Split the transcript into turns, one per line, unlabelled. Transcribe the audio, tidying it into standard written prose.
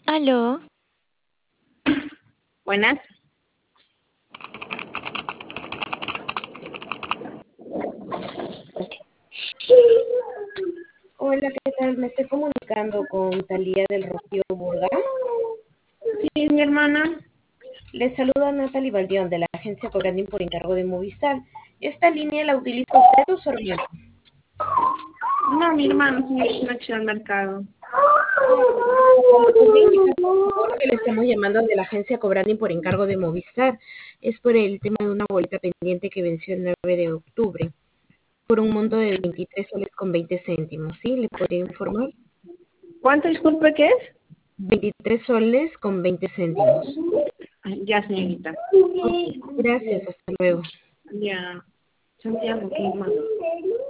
Aló,
Buenas.
Hola, ¿qué tal? Me estoy comunicando con Talía del Rocío Burga.
Sí, mi hermana.
Les saluda Natalie Baldión de la agencia Cobrandín por encargo de Movistar. ¿Esta línea la utiliza usted o su hermano?
No, mi hermano, señor, es una al mercado.
¿Me podría indicar, por favor, que le estamos llamando de la agencia Cobrandín por encargo de Movistar? Es por el tema de una boleta pendiente que venció el 9 de octubre, por un monto de 23 soles con 20 céntimos. ¿Sí? ¿Le podría informar?
¿Cuánto, disculpe, qué es?
23 soles con 20 céntimos.
Ay, ya, señorita.
Ok, gracias, hasta luego.
Ya. Santiago, ¿qué más?